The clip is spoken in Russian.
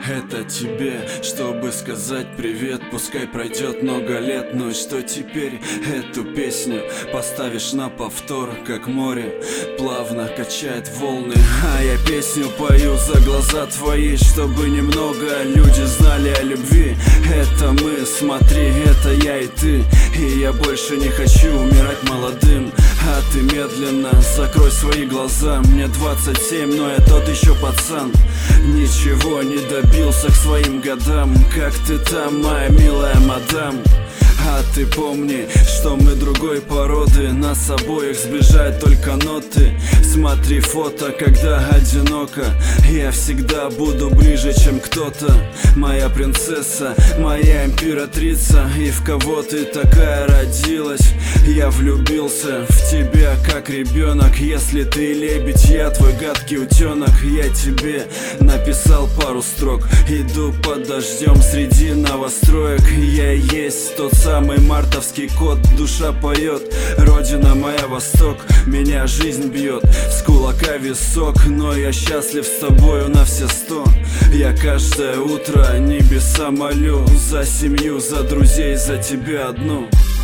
Это тебе, чтобы сказать привет. Пускай пройдет много лет, но что теперь? Эту песню поставишь на повтор, как море плавно качает волны. А я песню пою за глаза твои, чтобы немного люди знали о любви. Это мы, смотри, это я и ты. И я больше не хочу умирать молодым. А ты медленно закрой свои глаза. Мне 27, но я тот еще пацан. Ничего не добился к своим годам. Как ты там, моя милая мадам? А ты помни, что мы другой породы. Нас обоих сближают только ноты. Смотри фото, когда одиноко. Я всегда буду ближе, чем кто-то. Моя принцесса, моя императрица. И в кого ты такая родилась? Я влюбился в тебя, как ребенок. Если ты лебедь, я твой гадкий утенок. Я тебе написал пару строк. Иду под дождем среди новостроек. Я есть тот самый мартовский кот. Душа поет, родина моя восток. Меня жизнь бьет с кулака висок. Но я счастлив с тобою на все 100. Я каждое утро небеса молю. За семью, за друзей, за тебя одну.